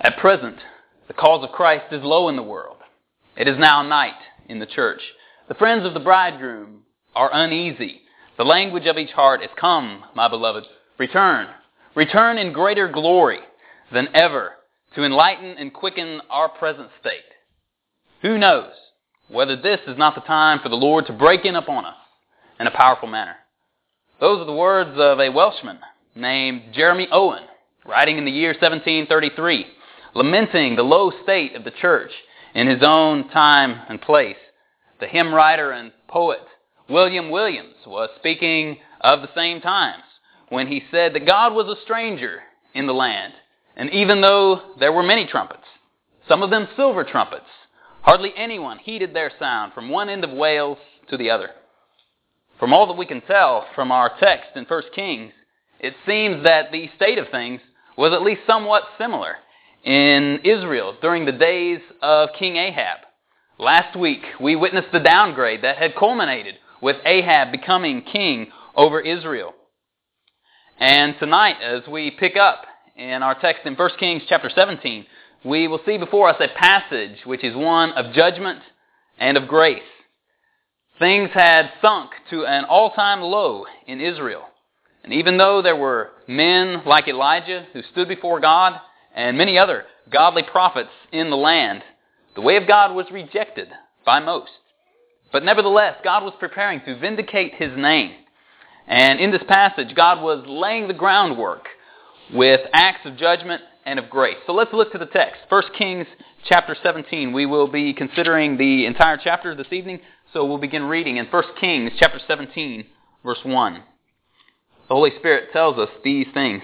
At present, the cause of Christ is low in the world. It is now night in the church. The friends of the bridegroom are uneasy. The language of each heart is, "Come, my beloved, return. Return in greater glory than ever to enlighten and quicken our present state." Who knows whether this is not the time for the Lord to break in upon us in a powerful manner? Those are the words of a Welshman named Jeremy Owen, writing in the year 1733, lamenting the low state of the church in his own time and place. The hymn writer and poet William Williams was speaking of the same times when he said that God was a stranger in the land, and even though there were many trumpets, some of them silver trumpets, hardly anyone heeded their sound from one end of Wales to the other. From all that we can tell from our text in 1 Kings, it seems that the state of things was at least somewhat similar in Israel during the days of King Ahab. Last week, we witnessed the downgrade that had culminated with Ahab becoming king over Israel. And tonight, as we pick up in our text in 1 Kings chapter 17, we will see before us a passage which is one of judgment and of grace. Things had sunk to an all-time low in Israel. And even though there were men like Elijah who stood before God and many other godly prophets in the land, the way of God was rejected by most. But nevertheless, God was preparing to vindicate His name. And in this passage, God was laying the groundwork with acts of judgment and of grace. So let's look to the text. 1 Kings chapter 17. We will be considering the entire chapter this evening, so we'll begin reading in 1 Kings chapter 17, verse 1. The Holy Spirit tells us these things.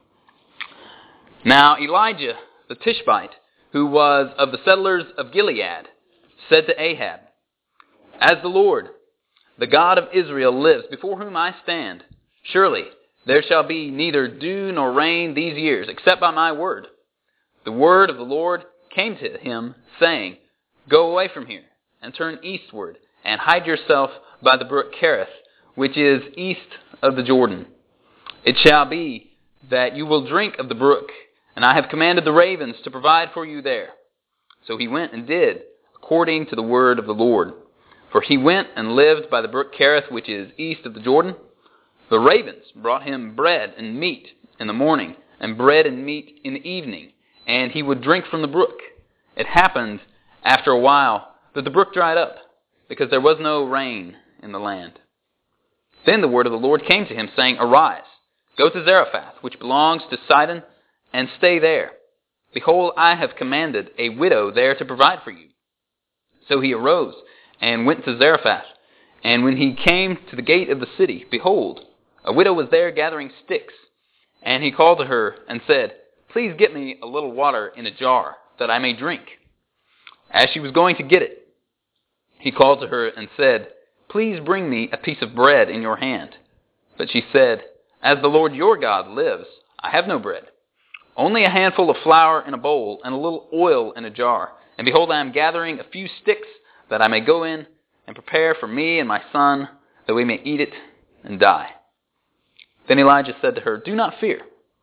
Now Elijah the Tishbite, who was of the settlers of Gilead, said to Ahab, "As the Lord, the God of Israel, lives, before whom I stand, surely there shall be neither dew nor rain these years, except by my word." The word of the Lord came to him, saying, "Go away from here, and turn eastward, and hide yourself by the brook Cherith, which is east of the Jordan. It shall be that you will drink of the brook, and I have commanded the ravens to provide for you there." So he went and did according to the word of the Lord. For he went and lived by the brook Cherith, which is east of the Jordan. The ravens brought him bread and meat in the morning, and bread and meat in the evening, and he would drink from the brook. It happened after a while that the brook dried up, because there was no rain in the land. Then the word of the Lord came to him, saying, "Arise, go to Zarephath, which belongs to Sidon, and stay there. Behold, I have commanded a widow there to provide for you." So he arose and went to Zarephath. And when he came to the gate of the city, behold, a widow was there gathering sticks. And he called to her and said, "Please get me a little water in a jar, that I may drink." As she was going to get it, he called to her and said, "Please bring me a piece of bread in your hand." But she said, "As the Lord your God lives, I have no bread, only a handful of flour in a bowl and a little oil in a jar. And behold, I am gathering a few sticks that I may go in and prepare for me and my son, that we may eat it and die." Then Elijah said to her, "Do not fear.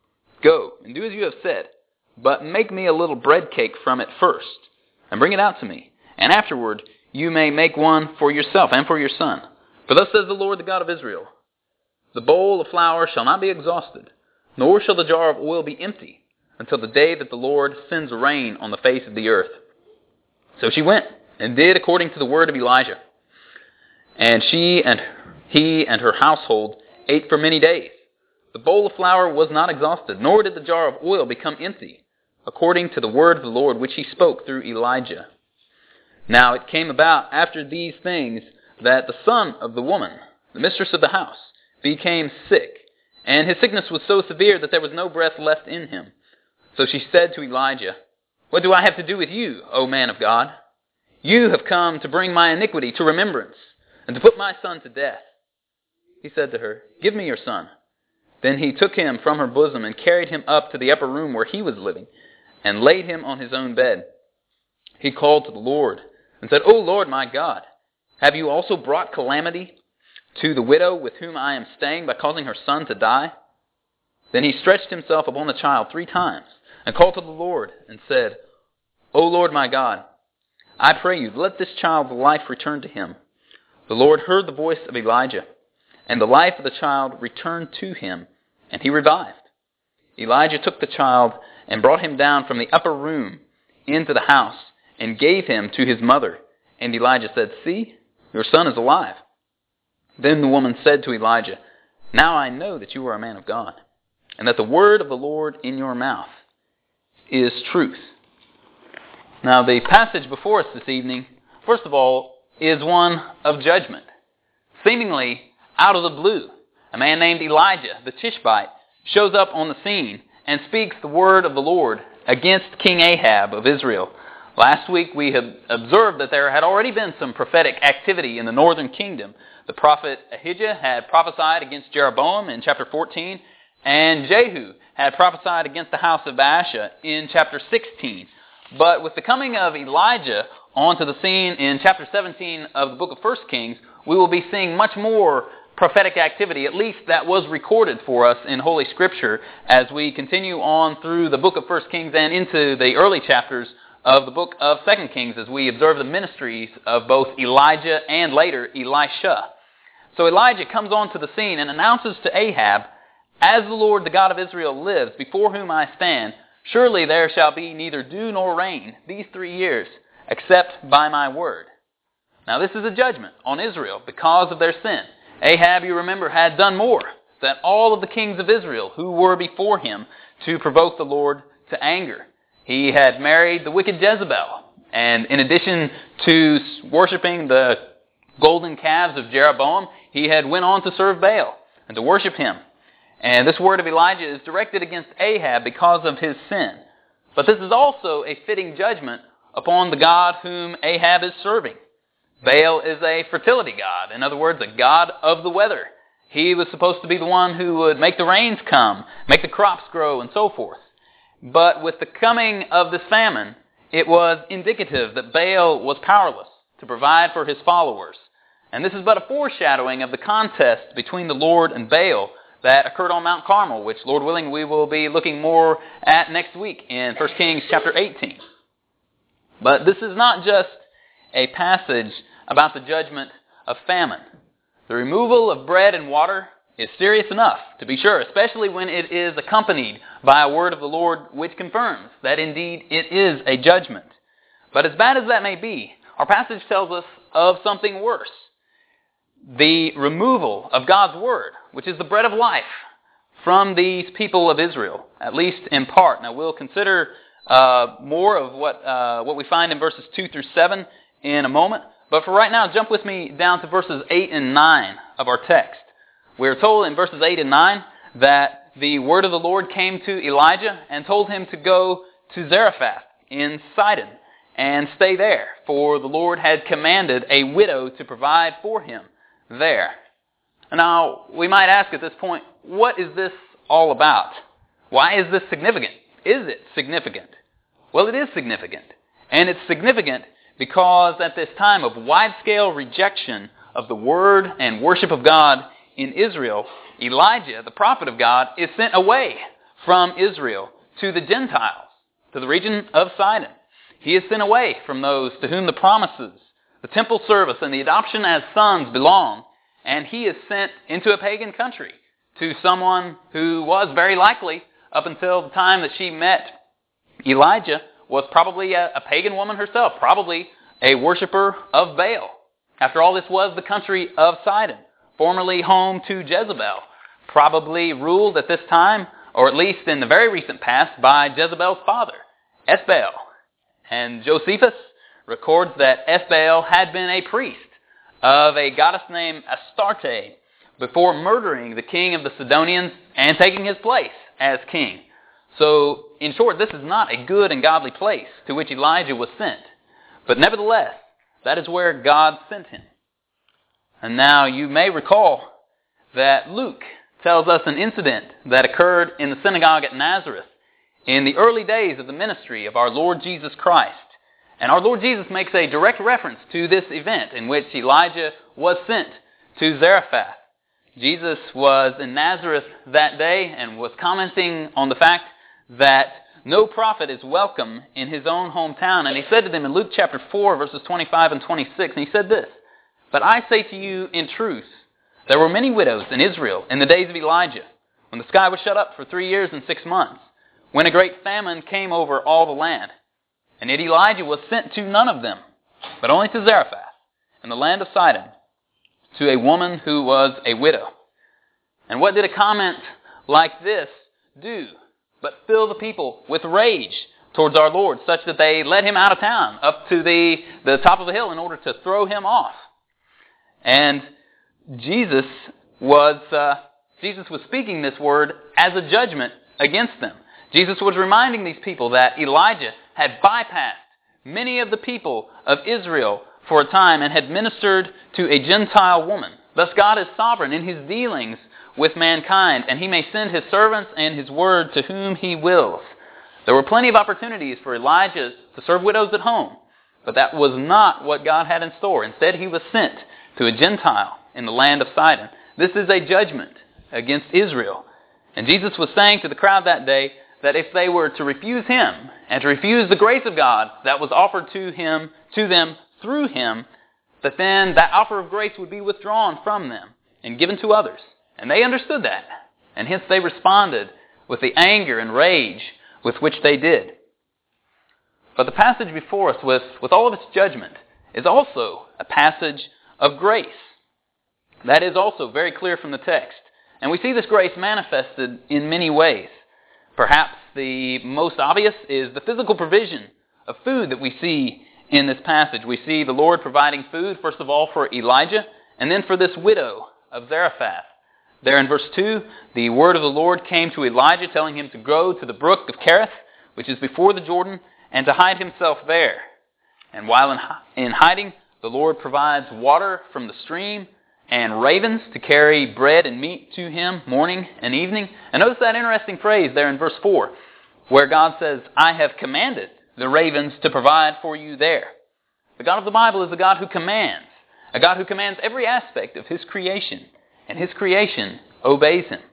Go and do as you have said, but make me a little bread cake from it first, and bring it out to me. And afterward you may make one for yourself and for your son. For thus says the Lord, the God of Israel, the bowl of flour shall not be exhausted, nor shall the jar of oil be empty, until the day that the Lord sends rain on the face of the earth." So she went and did according to the word of Elijah. And he and her household ate for many days. The bowl of flour was not exhausted, nor did the jar of oil become empty, according to the word of the Lord which he spoke through Elijah. Now it came about after these things that the son of the woman, the mistress of the house, became sick, and his sickness was so severe that there was no breath left in him. So she said to Elijah, "What do I have to do with you, O man of God? You have come to bring my iniquity to remembrance, and to put my son to death." He said to her, "Give me your son." Then he took him from her bosom and carried him up to the upper room where he was living, and laid him on his own bed. He called to the Lord and said, "O Lord my God, have you also brought calamity to the widow with whom I am staying by causing her son to die?" Then he stretched himself upon the child 3 times, and called to the Lord and said, O Lord my God, I pray you, let this child's life return to him. The Lord heard the voice of Elijah, and the life of the child returned to him, and he revived. Elijah took the child and brought him down from the upper room into the house and gave him to his mother. And Elijah said, See, your son is alive. Then the woman said to Elijah, Now I know that you are a man of God, and that the word of the Lord in your mouth is truth. Now the passage before us this evening, first of all, is one of judgment. Seemingly out of the blue, a man named Elijah, the Tishbite, shows up on the scene and speaks the word of the Lord against King Ahab of Israel. Last week we had observed that there had already been some prophetic activity in the northern kingdom. The prophet Ahijah had prophesied against Jeroboam in chapter 14, and Jehu had prophesied against the house of Baasha in chapter 16. But with the coming of Elijah onto the scene in chapter 17 of the book of 1 Kings, we will be seeing much more prophetic activity, at least that was recorded for us in Holy Scripture as we continue on through the book of 1 Kings and into the early chapters of the book of 2 Kings as we observe the ministries of both Elijah and later Elisha. So Elijah comes onto the scene and announces to Ahab, As the Lord, the God of Israel, lives, before whom I stand, surely there shall be neither dew nor rain these 3 years, except by my word. Now this is a judgment on Israel because of their sin. Ahab, you remember, had done more than all of the kings of Israel who were before him to provoke the Lord to anger. He had married the wicked Jezebel, and in addition to worshiping the golden calves of Jeroboam, he had went on to serve Baal and to worship him. And this word of Elijah is directed against Ahab because of his sin. But this is also a fitting judgment upon the God whom Ahab is serving. Baal is a fertility god, in other words, a god of the weather. He was supposed to be the one who would make the rains come, make the crops grow, and so forth. But with the coming of this famine, it was indicative that Baal was powerless to provide for his followers. And this is but a foreshadowing of the contest between the Lord and Baal that occurred on Mount Carmel, which, Lord willing, we will be looking more at next week in 1 Kings chapter 18. But this is not just a passage about the judgment of famine. The removal of bread and water is serious enough, to be sure, especially when it is accompanied by a word of the Lord which confirms that indeed it is a judgment. But as bad as that may be, our passage tells us of something worse. The removal of God's word, which is the bread of life, from these people of Israel, at least in part. Now we'll consider more of what we find in verses 2 through 7 in a moment. But for right now, jump with me down to verses 8 and 9 of our text. We're told in verses 8 and 9 that the word of the Lord came to Elijah and told him to go to Zarephath in Sidon and stay there, for the Lord had commanded a widow to provide for him there. Now, we might ask at this point, what is this all about? Why is this significant? Is it significant? Well, it is significant. And it's significant because at this time of wide-scale rejection of the word and worship of God in Israel, Elijah, the prophet of God, is sent away from Israel to the Gentiles, to the region of Sidon. He is sent away from those to whom the promises, the temple service, and the adoption as sons belong, and he is sent into a pagan country to someone who was very likely, up until the time that she met Elijah, was probably a pagan woman herself, probably a worshiper of Baal. After all, this was the country of Sidon, formerly home to Jezebel, probably ruled at this time, or at least in the very recent past, by Jezebel's father, Ethbaal. And Josephus records that Ethbaal had been a priest of a goddess named Astarte before murdering the king of the Sidonians and taking his place as king. So, in short, this is not a good and godly place to which Elijah was sent. But nevertheless, that is where God sent him. And now you may recall that Luke tells us an incident that occurred in the synagogue at Nazareth in the early days of the ministry of our Lord Jesus Christ. And our Lord Jesus makes a direct reference to this event in which Elijah was sent to Zarephath. Jesus was in Nazareth that day and was commenting on the fact that no prophet is welcome in his own hometown. And he said to them in Luke chapter 4, verses 25 and 26, and he said this, "But I say to you in truth, there were many widows in Israel in the days of Elijah, when the sky was shut up for 3 years and 6 months, when a great famine came over all the land. And yet Elijah was sent to none of them, but only to Zarephath, in the land of Sidon, to a woman who was a widow." And what did a comment like this do but fill the people with rage towards our Lord, such that they led him out of town, up to the top of a hill in order to throw him off. And Jesus was speaking this word as a judgment against them. Jesus was reminding these people that Elijah had bypassed many of the people of Israel for a time and had ministered to a Gentile woman. Thus God is sovereign in his dealings with mankind, and he may send his servants and his word to whom he wills. There were plenty of opportunities for Elijah to serve widows at home, but that was not what God had in store. Instead, he was sent to a Gentile in the land of Sidon. This is a judgment against Israel. And Jesus was saying to the crowd that day that if they were to refuse him and to refuse the grace of God that was offered to them through him, that then that offer of grace would be withdrawn from them and given to others. And they understood that, and hence they responded with the anger and rage with which they did. But the passage before us, with all of its judgment, is also a passage of grace. That is also very clear from the text. And we see this grace manifested in many ways. Perhaps the most obvious is the physical provision of food that we see in this passage. We see the Lord providing food, first of all, for Elijah, and then for this widow of Zarephath. There in verse 2, the word of the Lord came to Elijah, telling him to go to the brook of Cherith, which is before the Jordan, and to hide himself there. And while in hiding, the Lord provides water from the stream and ravens to carry bread and meat to him morning and evening. And notice that interesting phrase there in verse 4, where God says, "I have commanded the ravens to provide for you there." The God of the Bible is a God who commands, a God who commands every aspect of his creation, and his creation obeys him.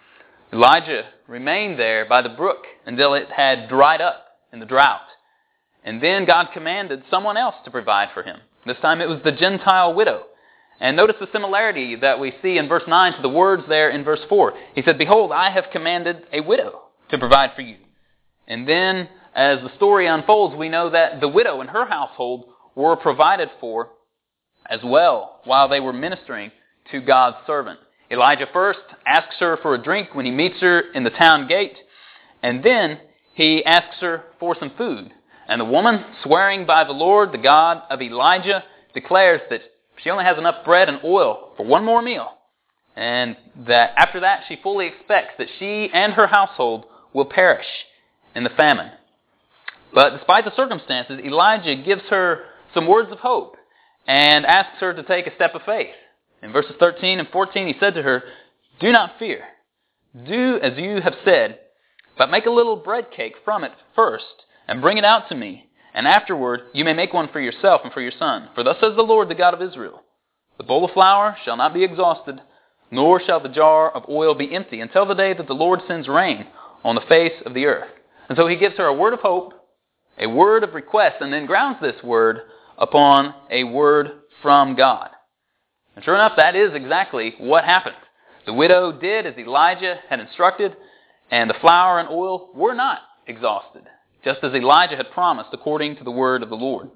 Elijah remained there by the brook until it had dried up in the drought. And then God commanded someone else to provide for him. This time it was the Gentile widow. And notice the similarity that we see in verse 9 to the words there in verse 4. He said, "Behold, I have commanded a widow to provide for you." And then as the story unfolds, we know that the widow and her household were provided for as well while they were ministering to God's servant. Elijah first asks her for a drink when he meets her in the town gate, and then he asks her for some food. And the woman, swearing by the Lord, the God of Elijah, declares that she only has enough bread and oil for one more meal, and that after that she fully expects that she and her household will perish in the famine. But despite the circumstances, Elijah gives her some words of hope and asks her to take a step of faith. In verses 13 and 14, he said to her, "Do not fear. Do as you have said, but make a little bread cake from it first, and bring it out to me. And afterward you may make one for yourself and for your son. For thus says the Lord, the God of Israel, the bowl of flour shall not be exhausted, nor shall the jar of oil be empty, until the day that the Lord sends rain on the face of the earth." And so he gives her a word of hope, a word of request, and then grounds this word upon a word from God. And sure enough, that is exactly what happened. The widow did as Elijah had instructed, and the flour and oil were not exhausted, just as Elijah had promised according to the word of the Lord.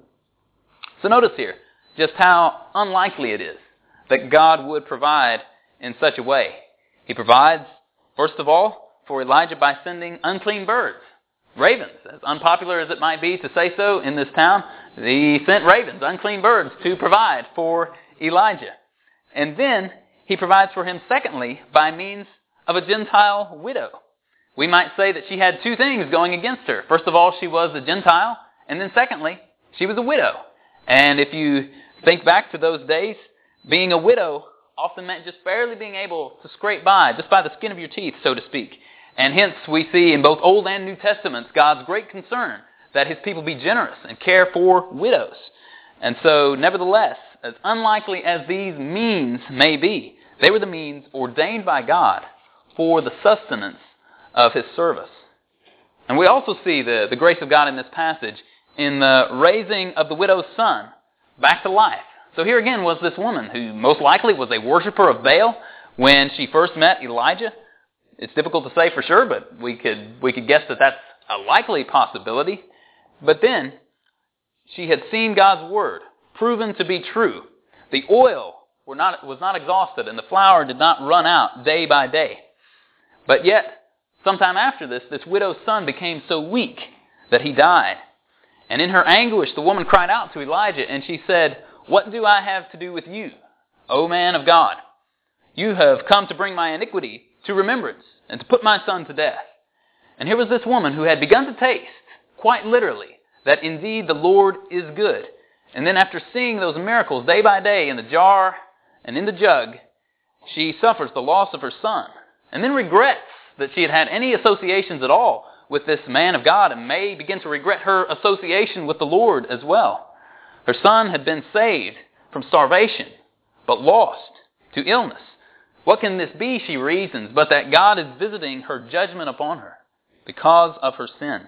So notice here just how unlikely it is that God would provide in such a way. He provides, first of all, for Elijah by sending unclean birds, ravens. As unpopular as it might be to say so in this town, he sent ravens, unclean birds, to provide for Elijah. And then he provides for him, secondly, by means of a Gentile widow. We might say that she had two things going against her. First of all, she was a Gentile, and then secondly, she was a widow. And if you think back to those days, being a widow often meant just barely being able to scrape by, just by the skin of your teeth, so to speak. And hence we see in both Old and New Testaments God's great concern that his people be generous and care for widows. And so, nevertheless, as unlikely as these means may be, they were the means ordained by God for the sustenance of his service. And we also see the grace of God in this passage in the raising of the widow's son back to life. So here again was this woman who most likely was a worshiper of Baal when she first met Elijah. It's difficult to say for sure, but we could guess that that's a likely possibility. But then she had seen God's word proven to be true. The oil was not exhausted, and the flour did not run out day by day. But yet, sometime after this widow's son became so weak that he died. And in her anguish, the woman cried out to Elijah, and she said, "What do I have to do with you, O man of God? You have come to bring my iniquity to remembrance and to put my son to death." And here was this woman who had begun to taste, quite literally, that indeed the Lord is good. And then after seeing those miracles day by day in the jar and in the jug, she suffers the loss of her son, and then regrets that she had had any associations at all with this man of God, and may begin to regret her association with the Lord as well. Her son had been saved from starvation, but lost to illness. What can this be, she reasons, but that God is visiting her judgment upon her because of her sin.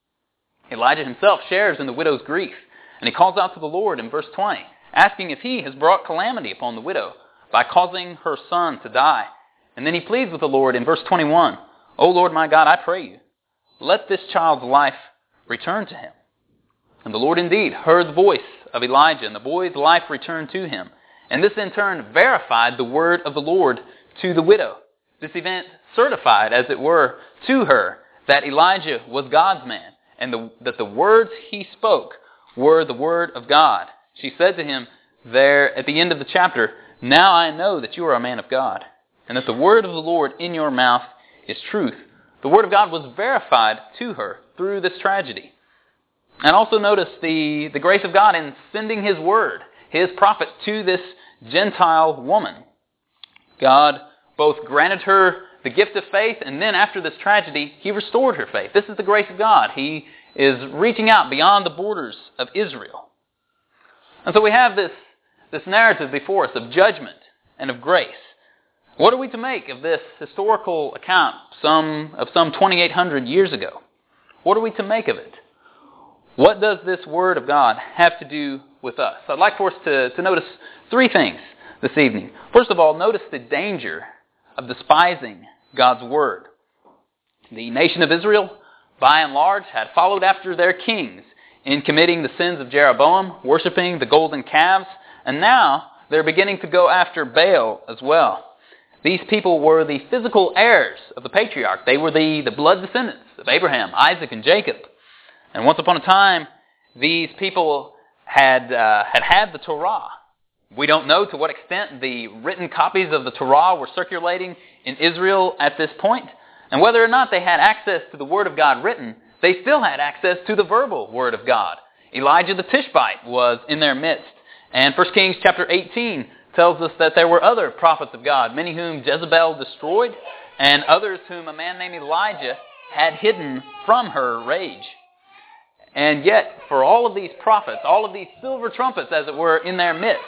Elijah himself shares in the widow's grief, and he calls out to the Lord in verse 20, asking if he has brought calamity upon the widow by causing her son to die. And then he pleads with the Lord in verse 21, "O Lord my God, I pray you, let this child's life return to him." And the Lord indeed heard the voice of Elijah, and the boy's life returned to him. And this in turn verified the word of the Lord to the widow. This event certified, as it were, to her that Elijah was God's man, and that the words he spoke were the word of God. She said to him there at the end of the chapter, "Now I know that you are a man of God, and that the word of the Lord in your mouth is truth." The word of God was verified to her through this tragedy. And also notice the grace of God in sending his word, his prophet, to this Gentile woman. God both granted her the gift of faith, and then after this tragedy, he restored her faith. This is the grace of God. He is reaching out beyond the borders of Israel. And so we have this narrative before us of judgment and of grace. What are we to make of this historical account of some 2,800 years ago? What are we to make of it? What does this word of God have to do with us? I'd like for us to notice three things this evening. First of all, notice the danger of despising God's word. The nation of Israel, by and large, had followed after their kings in committing the sins of Jeroboam, worshiping the golden calves, and now they're beginning to go after Baal as well. These people were the physical heirs of the patriarch. They were the blood descendants of Abraham, Isaac, and Jacob. And once upon a time, these people had the Torah. We don't know to what extent the written copies of the Torah were circulating in Israel at this point. And whether or not they had access to the Word of God written, they still had access to the verbal Word of God. Elijah the Tishbite was in their midst. And 1 Kings chapter 18 tells us that there were other prophets of God, many whom Jezebel destroyed, and others whom a man named Elijah had hidden from her rage. And yet, for all of these prophets, all of these silver trumpets, as it were, in their midst,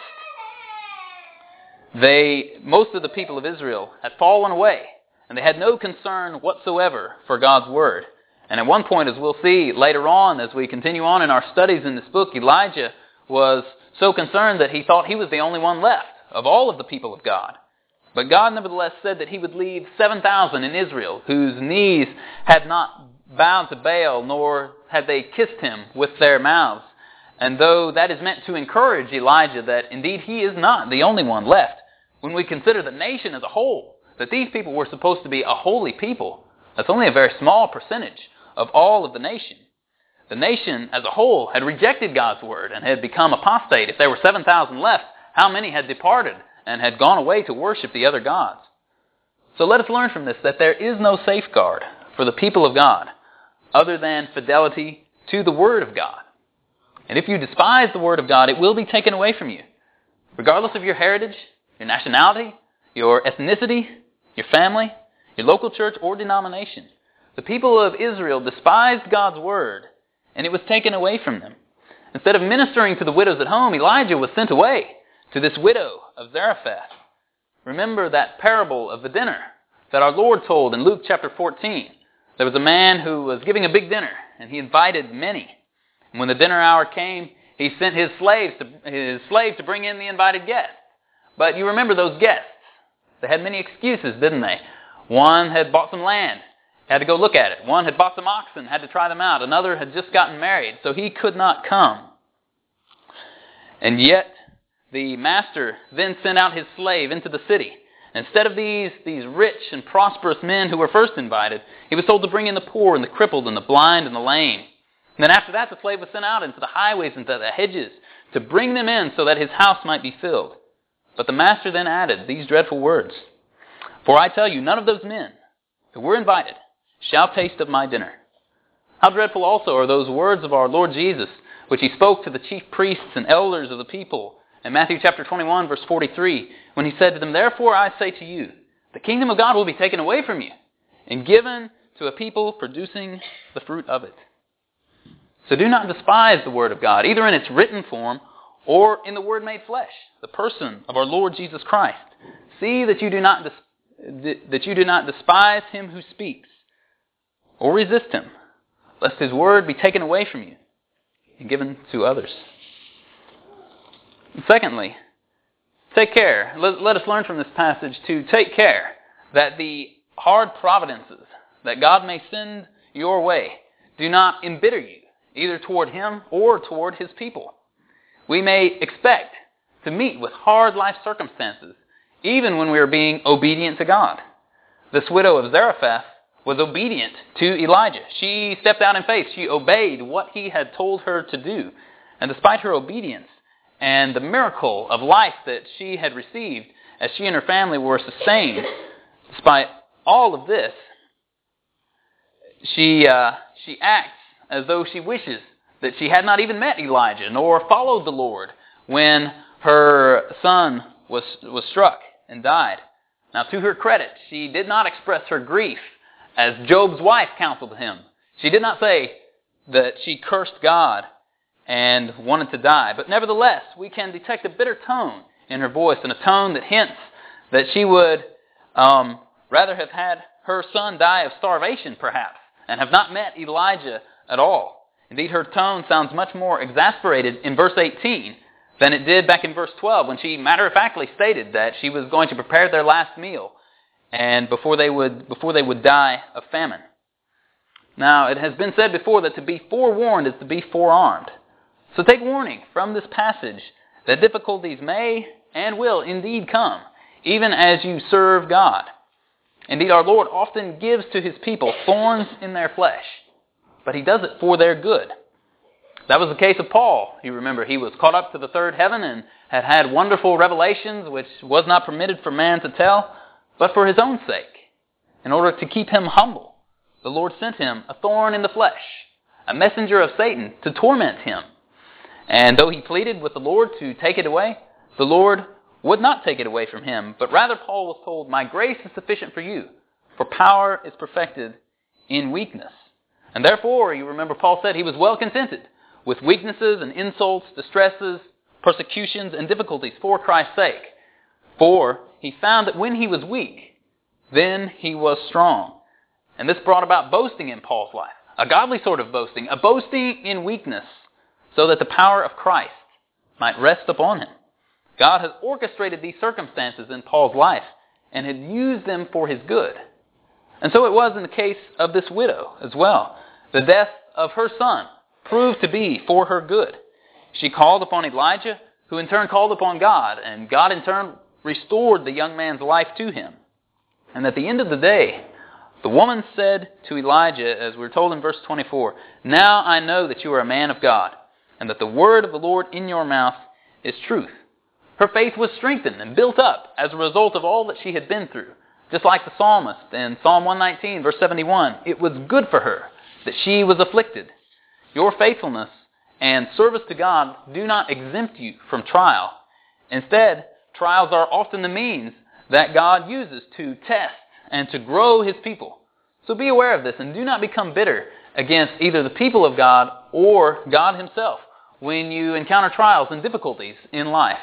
most of the people of Israel had fallen away, and they had no concern whatsoever for God's word. And at one point, as we'll see later on, as we continue on in our studies in this book, Elijah was so concerned that he thought he was the only one left of all of the people of God. But God nevertheless said that he would leave 7,000 in Israel whose knees had not bowed to Baal, nor had they kissed him with their mouths. And though that is meant to encourage Elijah that indeed he is not the only one left, when we consider the nation as a whole, that these people were supposed to be a holy people, that's only a very small percentage of all of the nation. The nation as a whole had rejected God's word and had become apostate. If there were 7,000 left, how many had departed and had gone away to worship the other gods? So let us learn from this that there is no safeguard for the people of God other than fidelity to the word of God. And if you despise the word of God, it will be taken away from you, regardless of your heritage, your nationality, your ethnicity, your family, your local church, or denomination. The people of Israel despised God's word, and it was taken away from them. Instead of ministering to the widows at home, Elijah was sent away to this widow of Zarephath. Remember that parable of the dinner that our Lord told in Luke chapter 14. There was a man who was giving a big dinner, and he invited many. And when the dinner hour came, he sent his slave to bring in the invited guests. But you remember those guests. They had many excuses, didn't they? One had bought some land, had to go look at it. One had bought some oxen, had to try them out. Another had just gotten married, so he could not come. And yet, the master then sent out his slave into the city. Instead of these rich and prosperous men who were first invited, he was told to bring in the poor and the crippled and the blind and the lame. And then after that, the slave was sent out into the highways and to the hedges to bring them in so that his house might be filled. But the master then added these dreadful words, "For I tell you, none of those men who were invited shall taste of my dinner." How dreadful also are those words of our Lord Jesus, which he spoke to the chief priests and elders of the people in Matthew chapter 21, verse 43, when he said to them, "Therefore I say to you, the kingdom of God will be taken away from you and given to a people producing the fruit of it." So do not despise the word of God, either in its written form or in the word made flesh, the person of our Lord Jesus Christ. See that you do not despise him who speaks, or resist him, lest his word be taken away from you and given to others. And secondly, take care. Let us learn from this passage to take care that the hard providences that God may send your way do not embitter you, either toward him or toward his people. We may expect to meet with hard life circumstances, even when we are being obedient to God. This widow of Zarephath was obedient to Elijah. She stepped out in faith. She obeyed what he had told her to do. And despite her obedience and the miracle of life that she had received as she and her family were sustained, despite all of this, she acts as though she wishes that she had not even met Elijah nor followed the Lord when her son was struck and died. Now, to her credit, she did not express her grief as Job's wife counseled him. She did not say that she cursed God and wanted to die. But nevertheless, we can detect a bitter tone in her voice, and a tone that hints that she would rather have had her son die of starvation, perhaps, and have not met Elijah at all. Indeed, her tone sounds much more exasperated in verse 18 than it did back in verse 12, when she matter-of-factly stated that she was going to prepare their last meal and before they would die of famine. Now, it has been said before that to be forewarned is to be forearmed. So take warning from this passage that difficulties may and will indeed come, even as you serve God. Indeed, our Lord often gives to his people thorns in their flesh, but he does it for their good. That was the case of Paul. You remember, he was caught up to the third heaven and had wonderful revelations which was not permitted for man to tell, but for his own sake. In order to keep him humble, the Lord sent him a thorn in the flesh, a messenger of Satan to torment him. And though he pleaded with the Lord to take it away, the Lord would not take it away from him, but rather Paul was told, "My grace is sufficient for you, for power is perfected in weakness." And therefore, you remember Paul said he was well contented with weaknesses and insults, distresses, persecutions, and difficulties for Christ's sake. For he found that when he was weak, then he was strong. And this brought about boasting in Paul's life, a godly sort of boasting, a boasting in weakness, so that the power of Christ might rest upon him. God has orchestrated these circumstances in Paul's life and had used them for his good. And so it was in the case of this widow as well. The death of her son proved to be for her good. She called upon Elijah, who in turn called upon God, and God in turn restored the young man's life to him. And at the end of the day, the woman said to Elijah, as we're told in verse 24, "Now I know that you are a man of God, and that the word of the Lord in your mouth is truth." Her faith was strengthened and built up as a result of all that she had been through. Just like the psalmist in Psalm 119, verse 71, it was good for her that she was afflicted. Your faithfulness and service to God do not exempt you from trial. Instead, trials are often the means that God uses to test and to grow his people. So be aware of this and do not become bitter against either the people of God or God himself when you encounter trials and difficulties in life.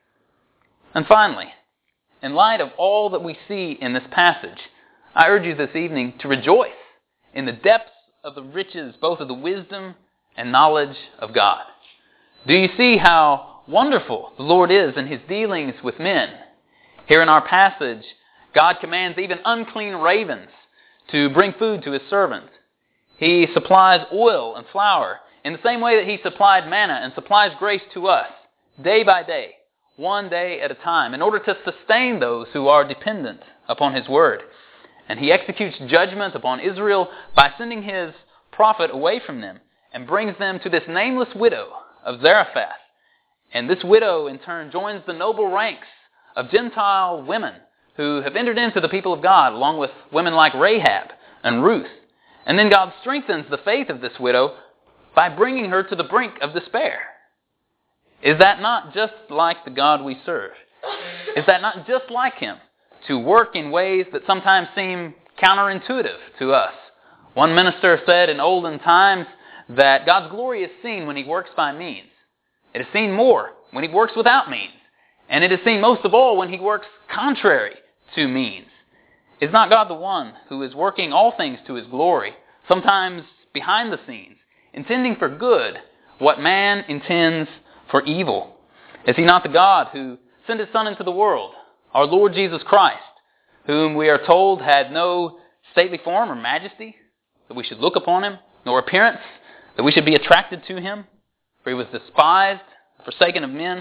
And finally, in light of all that we see in this passage, I urge you this evening to rejoice in the depths of the riches, both of the wisdom and knowledge of God. Do you see how wonderful the Lord is in His dealings with men? Here in our passage, God commands even unclean ravens to bring food to His servants. He supplies oil and flour in the same way that He supplied manna and supplies grace to us, day by day, one day at a time, in order to sustain those who are dependent upon His word. And He executes judgment upon Israel by sending His prophet away from them and brings them to this nameless widow of Zarephath. And this widow, in turn, joins the noble ranks of Gentile women who have entered into the people of God, along with women like Rahab and Ruth. And then God strengthens the faith of this widow by bringing her to the brink of despair. Is that not just like the God we serve? Is that not just like Him to work in ways that sometimes seem counterintuitive to us? One minister said in olden times that God's glory is seen when He works by means. It is seen more when He works without means. And it is seen most of all when He works contrary to means. Is not God the one who is working all things to His glory, sometimes behind the scenes, intending for good what man intends for evil? Is He not the God who sent His Son into the world, our Lord Jesus Christ, whom we are told had no stately form or majesty, that we should look upon Him, nor appearance, that we should be attracted to Him? For He was despised, forsaken of men,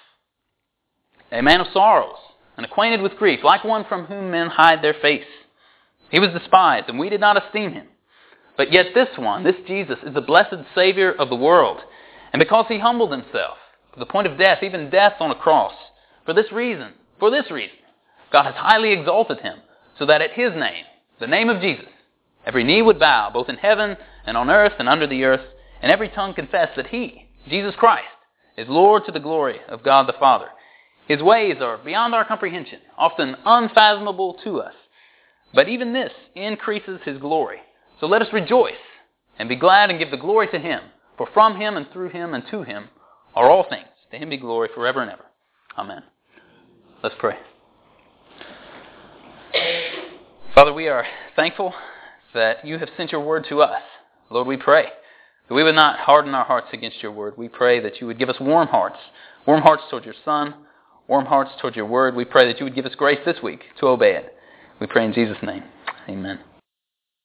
a man of sorrows, and acquainted with grief, like one from whom men hide their face. He was despised, and we did not esteem Him. But yet this one, this Jesus, is the blessed Savior of the world. And because He humbled Himself to the point of death, even death on a cross, for this reason, God has highly exalted Him, so that at His name, the name of Jesus, every knee would bow, both in heaven and on earth and under the earth, and every tongue confess that He, Jesus Christ, is Lord to the glory of God the Father. His ways are beyond our comprehension, often unfathomable to us. But even this increases His glory. So let us rejoice and be glad and give the glory to Him. For from Him and through Him and to Him are all things. To Him be glory forever and ever. Amen. Let's pray. Father, we are thankful that You have sent Your word to us. Lord, we pray that we would not harden our hearts against Your word. We pray that You would give us warm hearts toward Your Son, warm hearts toward Your word. We pray that You would give us grace this week to obey it. We pray in Jesus' name. Amen.